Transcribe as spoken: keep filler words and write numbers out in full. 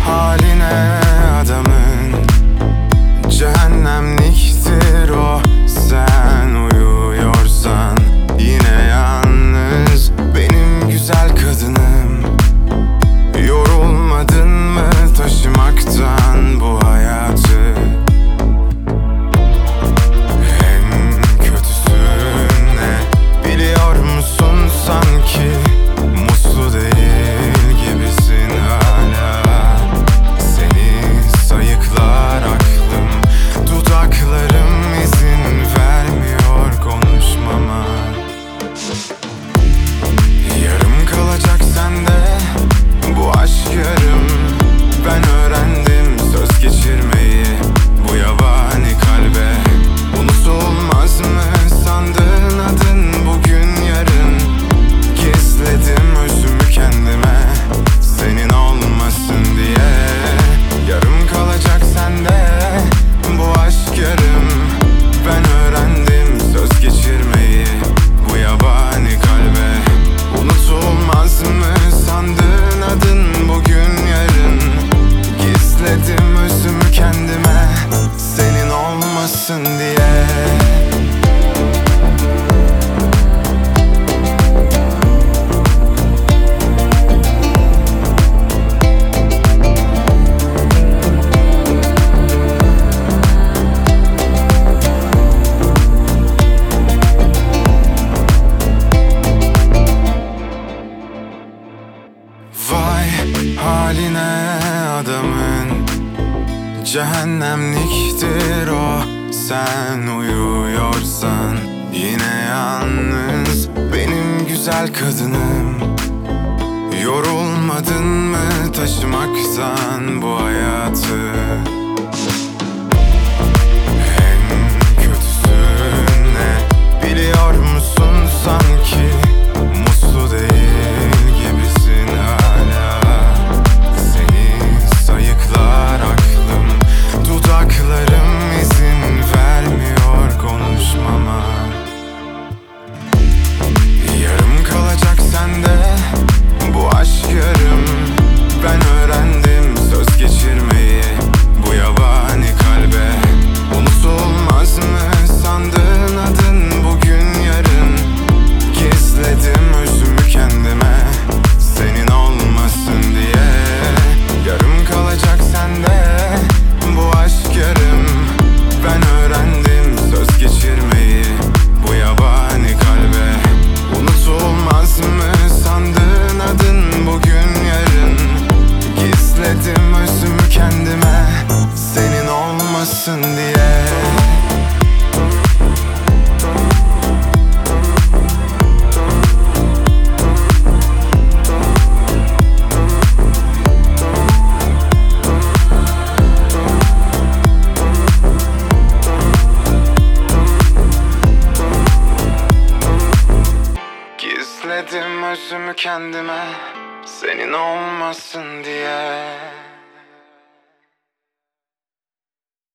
haline adamın, cehennemliktir o. Sen uyuyorsan yine yalnız benim güzel kadınım. Yorulmadın mı taşımaktan bu hayatı? En kötüsü ne biliyor musun sanki? Mutlu değil gibisin hala. Seni sayıklar aklım, dudaklarım izin vermiyor konuşmama. Yarım kalacak sende bu aşk yarım. Ben öğrendim söz geçirmeyi bu yabani kalbe. Unutulmaz mı sandın adın bugün yarın? Gizledim özümü kendime senin olmasın diye. Yarım kalacak sende bu aşk yarım. Ben öğrendim söz geçirmeyi bu yabani kalbe. Unutulmaz mı sandın adın bugün yarın? Gizledim özümü kendime senin olmasın diye. Vay haline adamın, cehennemliktir o. Sen uyuyorsan yine yalnız benim güzel kadınım. Yorulmadın mı taşımaktan bu hayatı? En kötüsü ne biliyor musun sanki? Mutlu değil gibisin hala. Seni sayıklar aklım, dudaklarım izin vermiyor konuşmama. Yarım kalacak sende bu aşk yarım. Ben öğrendim söz geçirmeyi bu yabani kalbe. Unutulmaz mı sandın adın bugün yarın? Gizledim özümü kendime senin olmasın diye. Yarım kalacak sende bu aşk yarım. Ben öğrendim söz geçirmeyi bu yabani kalbe. Unutulmaz mı sandın adın bugün yarın? Gizledim özümü kendime senin olmasın diye. Gizledim özümü kendime senin olmasın diye.